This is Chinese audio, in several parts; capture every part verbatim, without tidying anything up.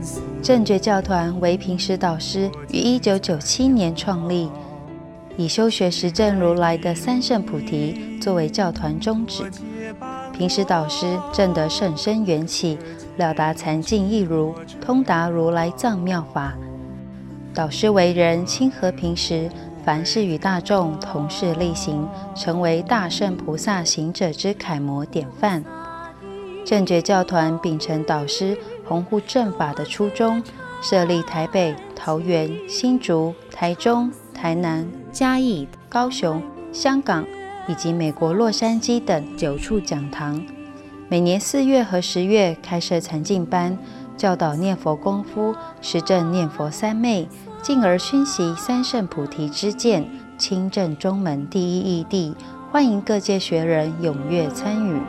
正觉教团为平时导师于一九九七年创立，以修学实证如来的三圣菩提作为教团宗旨。平时导师证得甚深缘起，了达禅境一如，通达如来藏妙法。导师为人亲和平时，凡事与大众同事力行，成为大圣菩萨行者之楷模典范。正觉教团秉承导师弘护正法的初衷，设立台北、桃园、新竹、台中、台南、嘉义、高雄、香港以及美国洛杉矶等九处讲堂。每年四月和十月开设禅净班，教导念佛功夫，实证念佛三昧，进而熏习三圣菩提之见，亲证中门第一义谛。欢迎各界学人踊跃参与。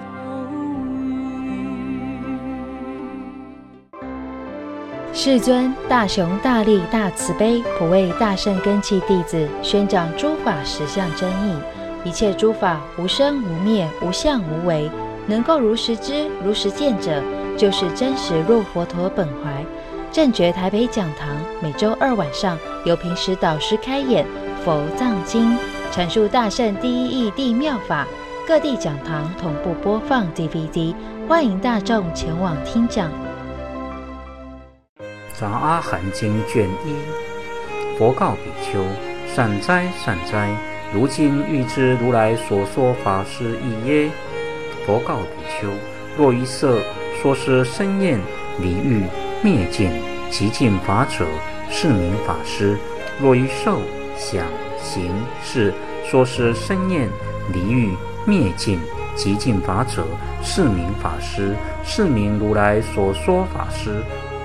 世尊大雄大力大慈悲，普为大圣根器弟子，宣讲诸法实相真义。一切诸法无生无灭，无相无为，能够如实知如实见者，就是真实入佛陀本怀。正觉台北讲堂每周二晚上由平时导师开演佛藏经，阐述大圣第一义谛妙法，各地讲堂同步播放 D V D， 欢迎大众前往听讲。 杂阿含经卷一，佛告比丘：善哉善哉，如今欲知如来所说法是义耶？佛告比丘：若于色说是生厌离欲灭尽极尽法者，是名法师；若于受想行识说是生厌离欲灭尽极尽法者，是名法师，是名如来所说法师。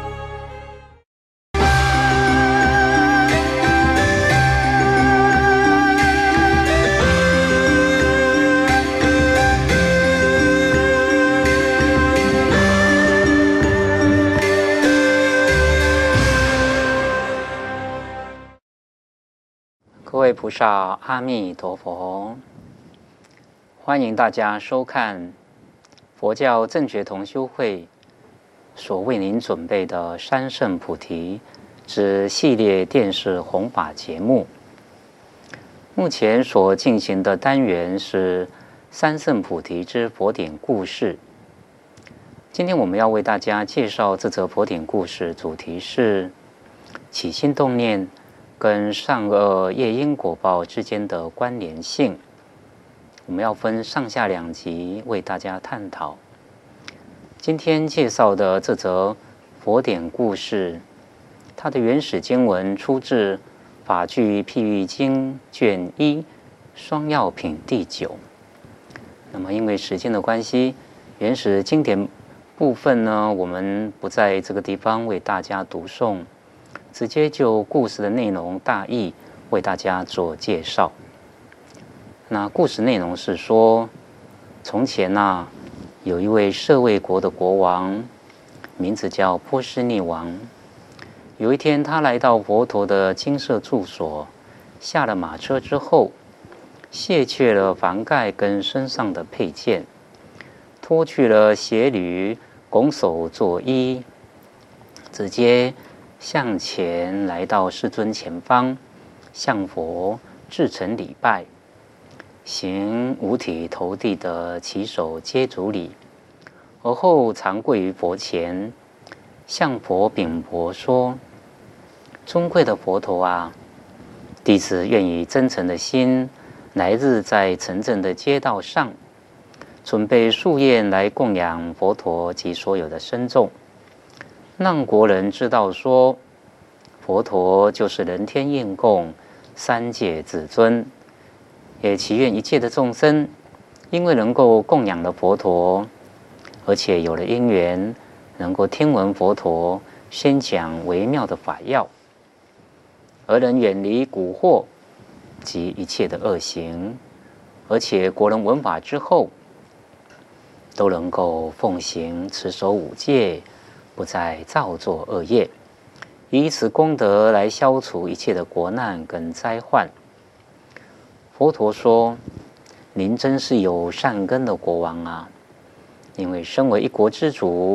各位菩萨，阿弥陀佛！欢迎大家收看佛教正觉同修会所为您准备的三圣菩提之系列电视弘法节目。目前所进行的单元是三圣菩提之佛典故事。今天我们要为大家介绍这则佛典故事，主题是起心动念跟善恶业因果报之间的关联性。我们要分上下两集为大家探讨。今天介绍的这则佛典故事，它的原始经文出自《法句譬喻经》卷一双药品第九。那么因为时间的关系，原始经典部分呢，我们不在这个地方为大家读诵，直接就故事的内容大意为大家做介绍。那故事内容是说，从前啊，有一位舍卫国的国王，名字叫波斯匿王。有一天，他来到佛陀的精舍住所，下了马车之后，卸去了房盖跟身上的配件，脱去了鞋履，拱手作揖，直接向前来到世尊前方，向佛至诚礼拜，行五体投地的起手接足礼，而后长跪于佛前，向佛禀薄说：尊贵的佛陀啊，弟子愿以真诚的心，来日在城镇的街道上，准备素宴来供养佛陀及所有的僧众，让国人知道说，佛陀就是人天应供，三界至尊。也祈愿一切的众生，因为能够供养了佛陀，而且有了因缘，能够听闻佛陀宣讲微妙的法要，而能远离蛊惑及一切的恶行，而且国人闻法之后，都能够奉行持守五戒，不再造作恶业，以此功德来消除一切的国难跟灾患。佛陀说：您真是有善根的国王啊！因为身为一国之主，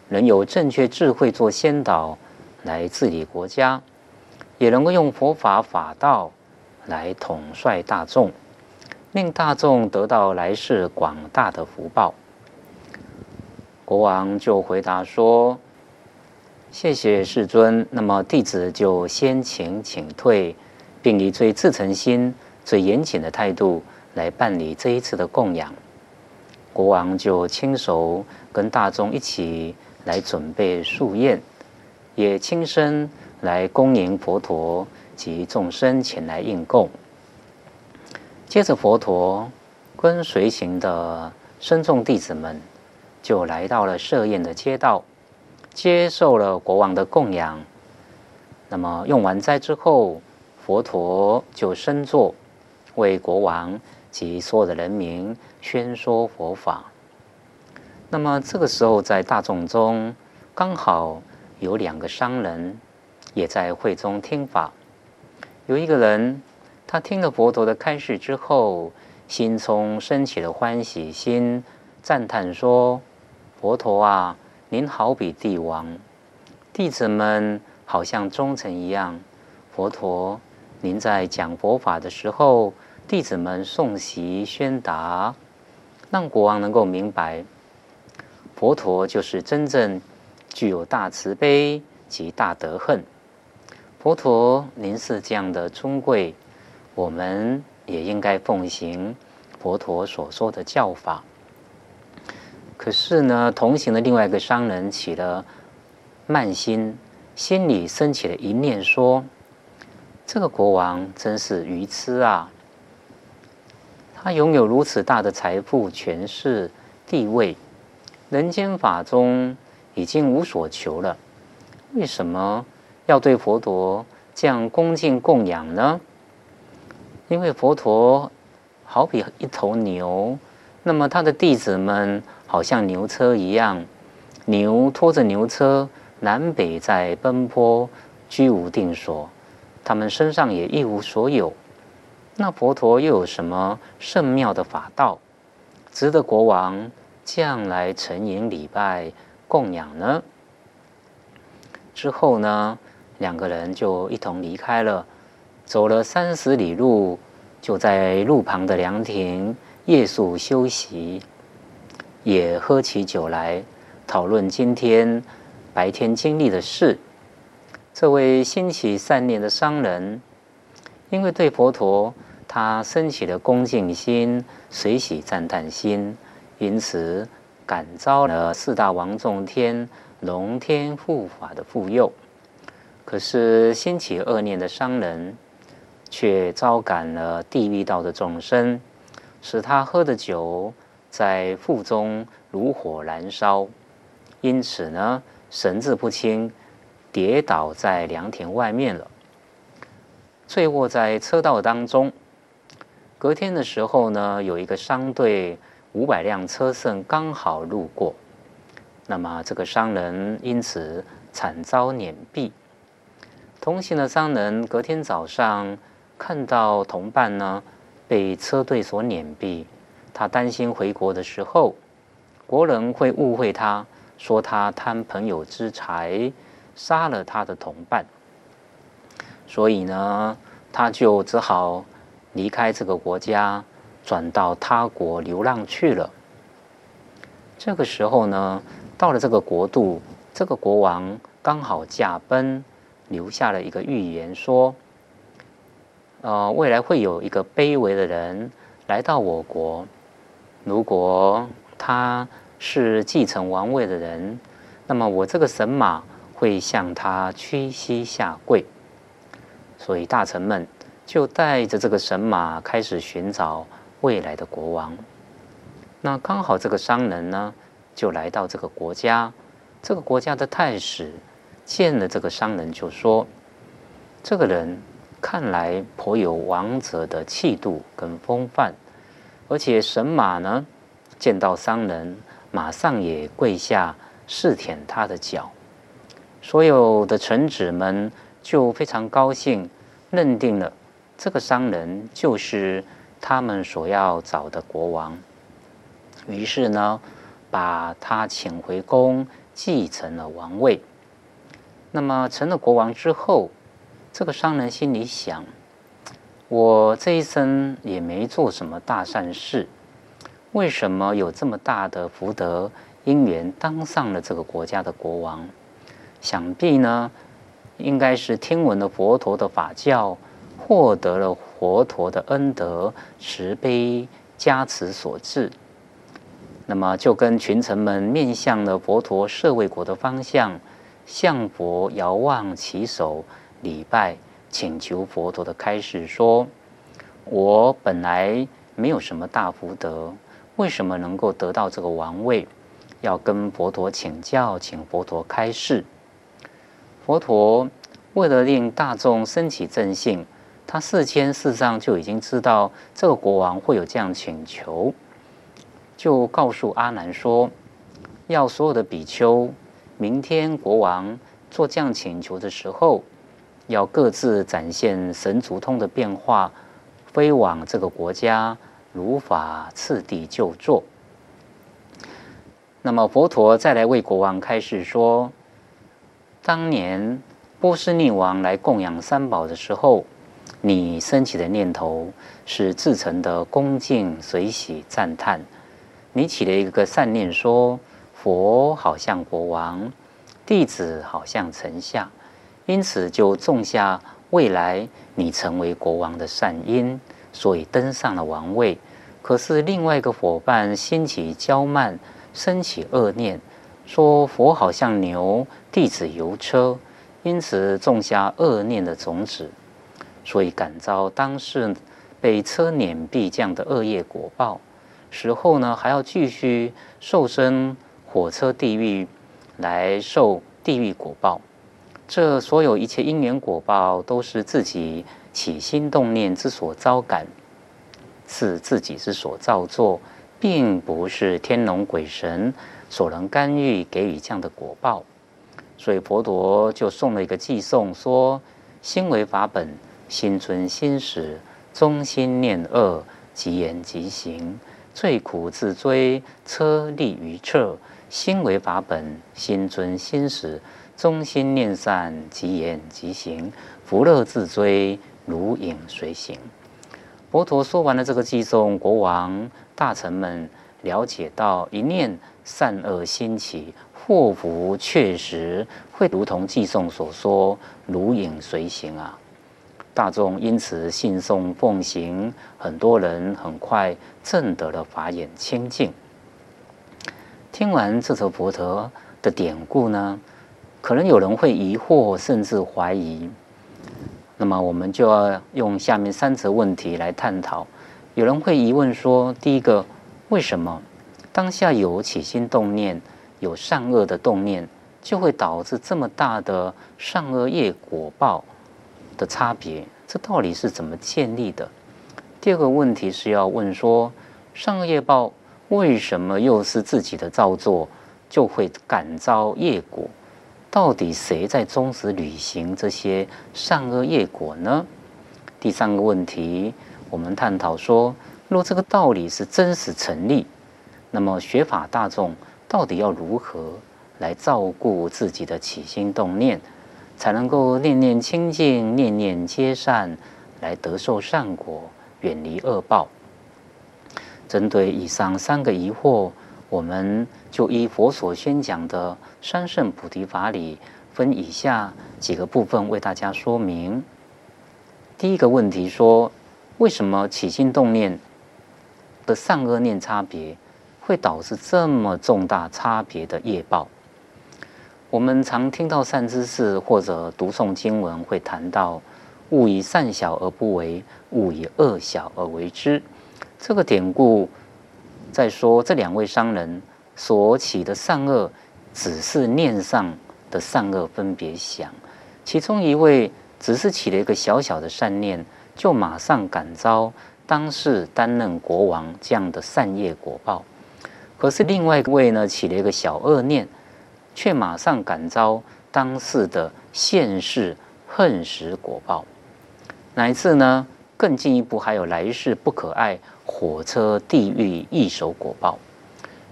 能有正确智慧做先导来治理国家，也能够用佛法法道来统帅大众，令大众得到来世广大的福报。国王就回答说：谢谢世尊，那么弟子就先请请退，并以最至诚心、最严谨的态度来办理这一次的供养。国王就亲手跟大众一起来准备素宴，也亲身来恭迎佛陀及众生前来应供。接着，佛陀跟随行的僧众弟子们就来到了设宴的街道，接受了国王的供养。那么用完斋之后，佛陀就升座，为国王及所有的人民宣说佛法。那么这个时候，在大众中刚好有两个商人也在会中听法。有一个人，他听了佛陀的开示之后，心中升起了欢喜心，赞叹说：佛陀啊，您好比帝王，弟子们好像忠臣一样。佛陀，您在讲佛法的时候，弟子们诵习宣达，让国王能够明白，佛陀就是真正具有大慈悲及大德恨。佛陀，您是这样的尊贵，我们也应该奉行佛陀所说的教法。可是呢，同行的另外一个商人起了慢心，心里升起了一念说：这个国王真是愚痴啊！他拥有如此大的财富、权势、地位，人间法中已经无所求了，为什么要对佛陀这样恭敬供养呢？因为佛陀好比一头牛，那么他的弟子们好像牛车一样，牛拖着牛车南北在奔波，居无定所，他们身上也一无所有。那佛陀又有什么圣妙的法道，值得国王这样来承迎礼拜供养呢？之后呢，两个人就一同离开了，走了三十里路，就在路旁的凉亭夜宿休息，也喝起酒来，讨论今天白天经历的事。这位兴起善念的商人，因为对佛陀他升起了恭敬心、随喜赞叹心，因此感召了四大王众天、龙天护法的护佑。可是兴起恶念的商人，却招感了地狱道的众生，使他喝的酒在腹中如火燃烧，因此呢，神志不清，跌倒在凉亭外面了，坠卧在车道当中。隔天的时候呢，有一个商队五百辆车乘刚好路过，那么这个商人因此惨遭碾毙。同行的商人隔天早上看到同伴呢被车队所碾毙，他担心回国的时候，国人会误会他，说他贪朋友之财，杀了他的同伴。所以呢，他就只好离开这个国家，转到他国流浪去了。这个时候呢，到了这个国度，这个国王刚好驾崩，留下了一个预言说，呃，未来会有一个卑微的人来到我国，如果他是继承王位的人，那么我这个神马会向他屈膝下跪。所以大臣们就带着这个神马开始寻找未来的国王。那刚好这个商人呢，就来到这个国家，这个国家的太史见了这个商人，就说：这个人看来颇有王者的气度跟风范，而且神马呢，见到商人，马上也跪下试舔他的脚。所有的臣子们就非常高兴，认定了这个商人就是他们所要找的国王。于是呢，把他请回宫继承了王位。那么成了国王之后，这个商人心里想，我这一生也没做什么大善事，为什么有这么大的福德因缘当上了这个国家的国王？想必呢，应该是听闻了佛陀的法教，获得了佛陀的恩德慈悲加持所致。那么就跟群臣们面向了佛陀舍卫国的方向，向佛遥望其手，礼拜请求佛陀的开示说，我本来没有什么大福德，为什么能够得到这个王位？要跟佛陀请教，请佛陀开示。佛陀为了令大众升起正信，他事先事实上就已经知道这个国王会有这样请求，就告诉阿难说，要所有的比丘，明天国王做这样请求的时候，要各自展现神足通的变化，飞往这个国家，如法次第就坐。那么佛陀再来为国王开示说，当年波斯匿王来供养三宝的时候，你升起的念头是至诚的恭敬随喜赞叹，你起了一个善念说，佛好像国王，弟子好像臣下，因此就种下未来你成为国王的善因，所以登上了王位。可是另外一个伙伴兴起骄慢，升起恶念，说佛好像牛，弟子由车，因此种下恶念的种子，所以感遭当世被车碾毙这样的恶业果报。时后呢，还要继续受生火车地狱，来受地狱果报。这所有一切因缘果报，都是自己起心动念之所招感，是自己之所造作，并不是天龙鬼神所能干预给予这样的果报。所以佛陀就送了一个偈颂，说：心为法本，心存心识，中心念恶，即言即行，最苦自追，车立于侧。心为法本，心存心识，中心念善，即言即行，福乐自追，如影随形。佛陀说完了这个偈颂，国王大臣们了解到，一念善恶兴起，祸福确实会如同偈颂所说，如影随形啊。大众因此信诵奉行，很多人很快证得了法眼清净。听完这首佛陀的典故呢，可能有人会疑惑，甚至怀疑。那么我们就要用下面三则问题来探讨。有人会疑问说，第一个，为什么当下有起心动念，有善恶的动念，就会导致这么大的善恶业果报的差别？这到底是怎么建立的？第二个问题是要问说，善恶业报为什么又是自己的造作，就会感遭业果？到底谁在终止履行这些善恶业果呢？第三个问题，我们探讨说，若这个道理是真实成立，那么学法大众到底要如何来照顾自己的起心动念，才能够念念清净，念念皆善，来得受善果，远离恶报？针对以上三个疑惑，我们就依佛所宣讲的三圣菩提法理，分以下几个部分为大家说明。第一个问题说，为什么起心动念的善恶念差别会导致这么重大差别的业报？我们常听到善知识或者读诵经文会谈到，勿以善小而不为，勿以恶小而为之。这个典故在说，这两位商人所起的善恶，只是念上的善恶分别想，其中一位只是起了一个小小的善念，就马上感遭当世担任国王这样的善业果报。可是另外一位呢，起了一个小恶念，却马上感遭当世的现世恨时果报，乃至呢更进一步还有来世不可爱火车地狱异手果报。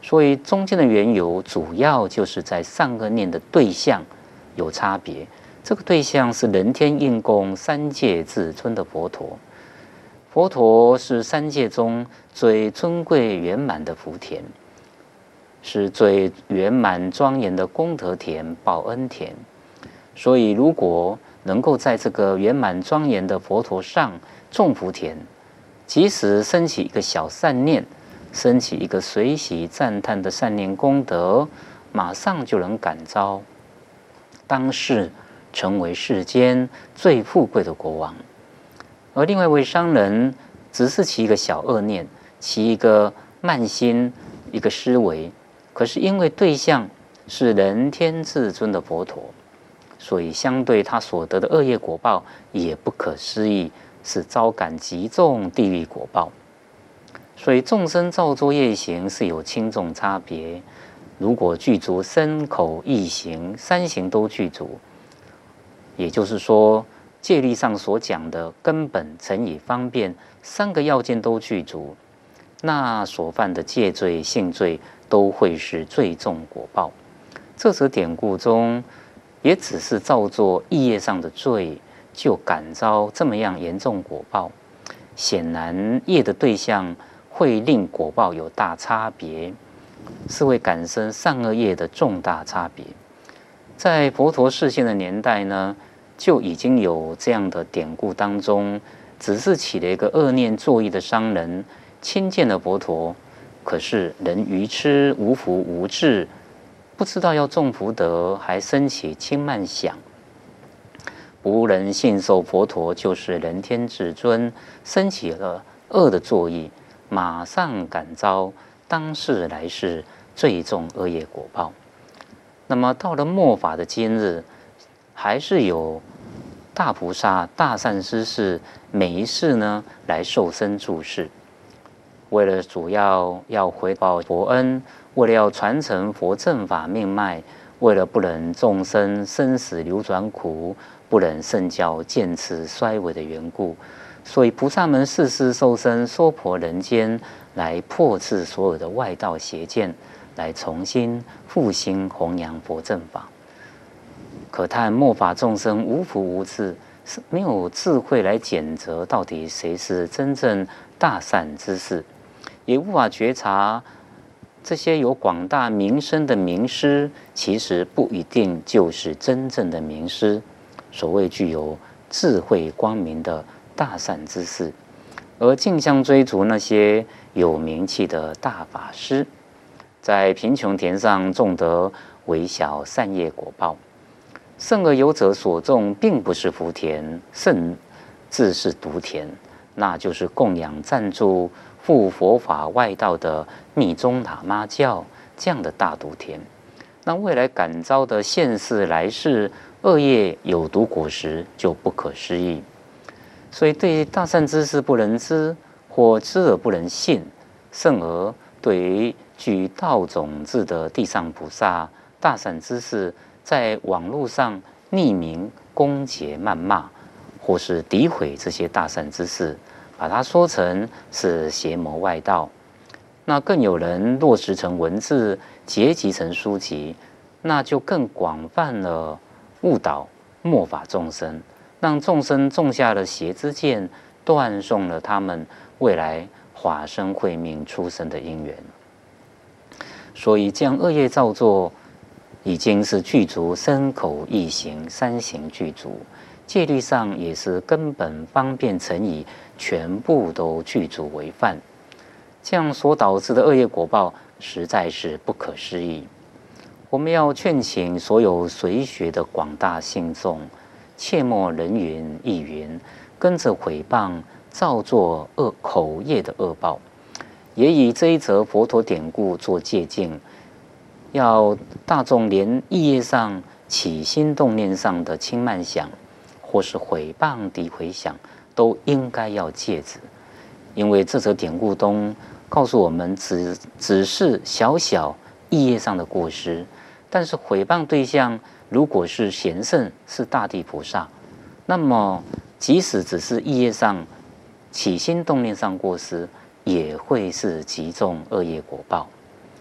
所以中间的缘由主要就是在善恶念的对象有差别。这个对象是人天应供三界至尊的佛陀。佛陀是三界中最尊贵圆满的福田，是最圆满庄严的功德田、报恩田。所以如果能够在这个圆满庄严的佛陀上种福田，即使升起一个小善念，升起一个随喜赞叹的善念功德，马上就能感召当世成为世间最富贵的国王。而另外一位商人只是起一个小恶念，起一个慢心，一个思维，可是因为对象是人天至尊的佛陀，所以相对他所得的恶业果报也不可思议，是遭感极重地狱果报。所以众生造作业行是有轻重差别，如果具足身口意行三行都具足，也就是说戒律上所讲的根本乘以方便三个要件都具足，那所犯的戒罪性罪都会是最重果报。这则典故中也只是造作意业上的罪，就感召这么样严重果报，显然业的对象会令果报有大差别，是会感生善恶业的重大差别。在佛陀示现的年代呢，就已经有这样的典故当中，只是起了一个恶念作意的商人，亲见了佛陀，可是人愚痴无福无智，不知道要种福德，还生起轻慢想，不能信受佛陀就是人天至尊，生起了恶的作意，马上感召当世来世最重恶业果报。那么到了末法的今日，还是有大菩萨、大善知识每一世呢来受身住世，为了主要要回报佛恩，为了要传承佛正法命脉，为了不忍众生生死流转苦，不忍圣教渐次衰微的缘故，所以菩萨们世世受身娑婆人间，来破斥所有的外道邪见，来重新复兴弘扬佛正法。可叹末法众生无福无智，是没有智慧来检责到底谁是真正大善之士，也无法觉察这些有广大名声的名师，其实不一定就是真正的名师，所谓具有智慧光明的大善之士，而竞相追逐那些有名气的大法师，在贫穷田上种得微小善业果报。圣而有者所种并不是福田，甚至是毒田，那就是供养赞助护佛法外道的密宗喇嘛教这样的大毒田。那未来感召的现世来世恶业有毒果实就不可思议。所以对大善知识不能知，或知而不能信，甚而对于具道种子的地上菩萨、大善知识，在网络上匿名攻讦谩骂，或是诋毁这些大善之士，把它说成是邪魔外道。那更有人落实成文字，结集成书籍，那就更广泛了误导末法众生，让众生种下了邪之见，断送了他们未来化身慧命出生的因缘。所以这样恶业造作已经是具足身口意行三行具足，戒律上也是根本方便乘以全部都具足为犯，这样所导致的恶业果报实在是不可思议。我们要劝请所有随学的广大信众，切莫人云亦云，跟着毁谤造作恶口业的恶报，也以这一则佛陀典故做借鉴，要大众连意业上起心动念上的轻慢想，或是毁谤诋毁想，都应该要戒止。因为这则典故中告诉我们只，只是小小意业上的过失，但是毁谤对象如果是贤圣，是大地菩萨，那么即使只是意业上起心动念上过失，也会是极重恶业果报。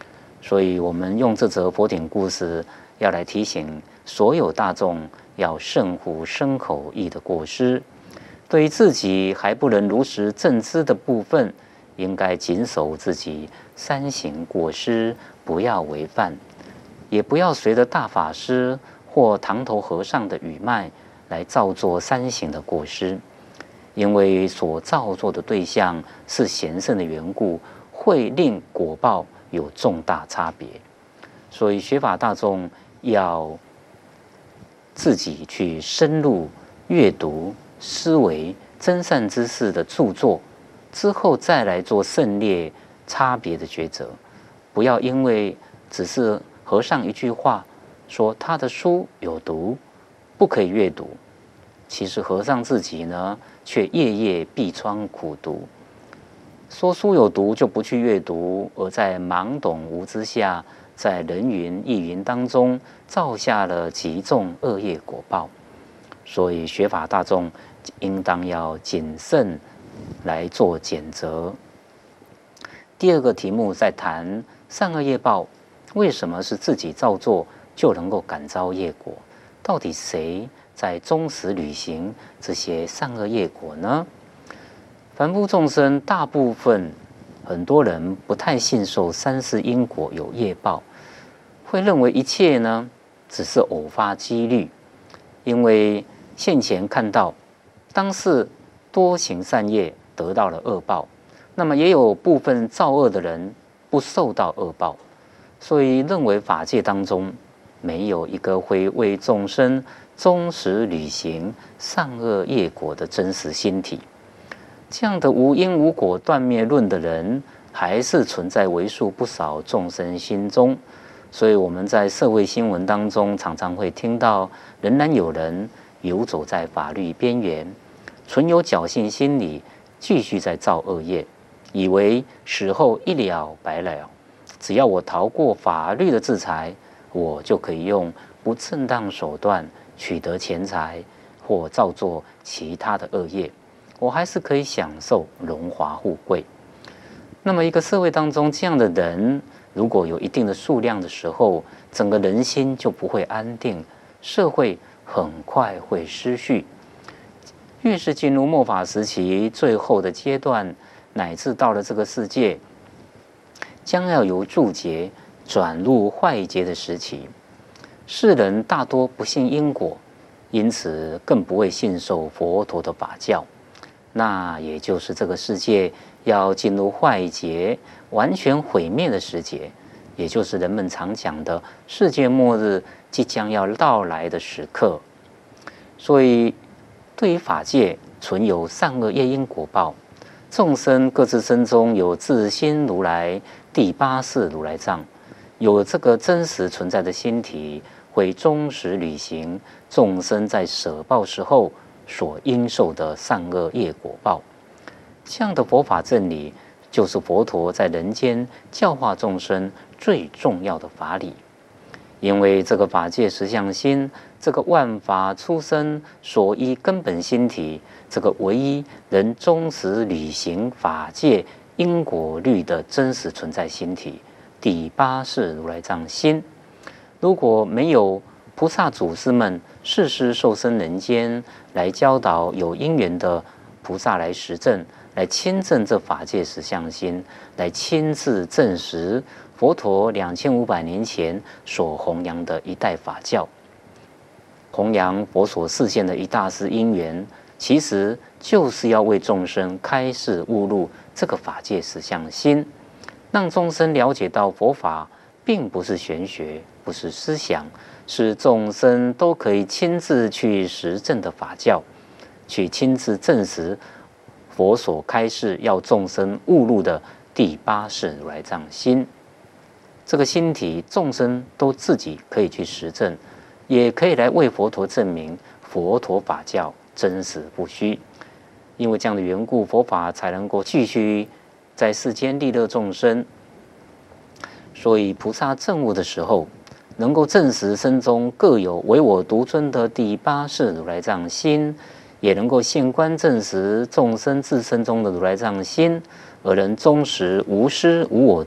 所以我们用这则佛典故事，要来提醒所有大众要慎护身口意的过失。对于自己还不能如实正知的部分，应该谨守自己三行过失，不要违犯，也不要随着大法师或堂头和尚的语脉来造作三行的过失，因为所造作的对象是贤圣的缘故，会令果报有重大差别。所以学法大众要自己去深入阅读思维真善知识的著作，之后再来做胜劣差别的抉择。不要因为只是和尚一句话说他的书有毒，不可以阅读，其实和尚自己呢，却夜夜闭窗苦读。说书有毒就不去阅读，而在懵懂无知下，在人云亦云当中造下了极重恶业果报。所以学法大众应当要谨慎来做检责。第二个题目在谈善恶业报，为什么是自己造作就能够感召业果？到底谁在忠实履行这些善恶业果呢？凡夫众生大部分很多人不太信受三世因果有业报，会认为一切呢只是偶发几率，因为现前看到当事多行善业得到了恶报，那么也有部分造恶的人不受到恶报，所以认为法界当中没有一个会为众生忠实履行善恶业果的真实心体。这样的无因无果断灭论的人，还是存在为数不少众生心中。所以我们在社会新闻当中常常会听到，仍然有人游走在法律边缘，存有侥幸心理，继续在造恶业，以为死后一了百了，只要我逃过法律的制裁，我就可以用不正当手段取得钱财，或造作其他的恶业，我还是可以享受荣华富贵。那么一个社会当中，这样的人如果有一定的数量的时候，整个人心就不会安定，社会很快会失序。越是进入末法时期最后的阶段，乃至到了这个世界将要由注劫转入坏劫的时期，世人大多不信因果，因此更不会信受佛陀的法教。那也就是这个世界要进入坏劫、完全毁灭的时节，也就是人们常讲的世界末日即将要到来的时刻。所以对于法界存有善恶业因果报，众生各自身中有自心如来第八世如来藏，有这个真实存在的心体，会忠实履行众生在舍报时候所应受的善恶业果报。这样的佛法正理，就是佛陀在人间教化众生最重要的法理。因为这个法界实相心，这个万法出生所依根本心体，这个唯一能忠实履行法界因果律的真实存在心体，第八世如来藏心，如果没有菩萨祖师们世世受生人间，来教导有因缘的菩萨来实证，来亲证这法界实相心，来亲自证实佛陀两千五百年前所弘扬的一代法教，弘扬佛所示现的一大事因缘，其实就是要为众生开示悟入这个法界实相心，让众生了解到佛法并不是玄学，不是思想，是众生都可以亲自去实证的法教，去亲自证实佛所开示要众生悟入的第八世如来藏心。这个心体众生都自己可以去实证，也可以来为佛陀证明佛陀法教真实不虚。因为这样的缘故，佛法才能够继续在世间利乐众生。所以菩萨证悟的时候，能够证实身中各有唯我独尊的第八世如来藏心，也能够现观证实众生自身中的如来藏心，而能忠实无私无我的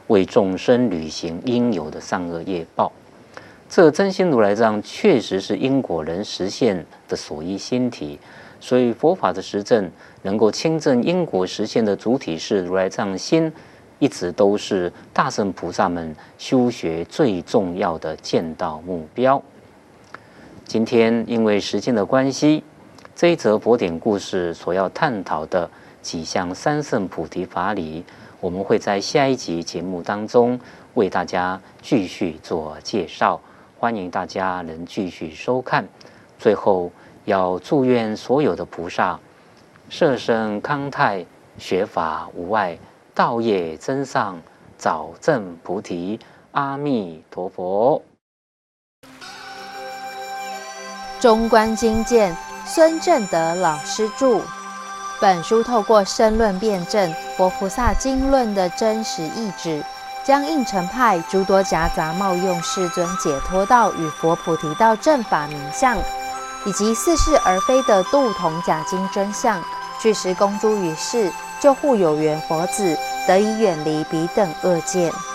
为众生履行应有的善恶业报。这真心如来藏确实是因果能实现的所依心体，所以佛法的实证能够亲证因果实现的主体是如来藏心，一直都是大乘菩萨们修学最重要的见道目标。今天因为时间的关系，这一则佛典故事所要探讨的几项三圣菩提法理，我们会在下一集节目当中为大家继续做介绍，欢迎大家能继续收看。最后要祝愿所有的菩萨摄生康泰，学法无碍，道业增上，早证菩提。阿弥陀佛。 中观经鉴，孙正德老师著。本书透过申论辩证佛菩萨经论的真实意旨，将应成派诸多夹杂冒用世尊解脱道与佛菩提道正法名相，以及似是而非的度同假经真相，据实公诸于世，救护有缘佛子得以远离彼等恶见。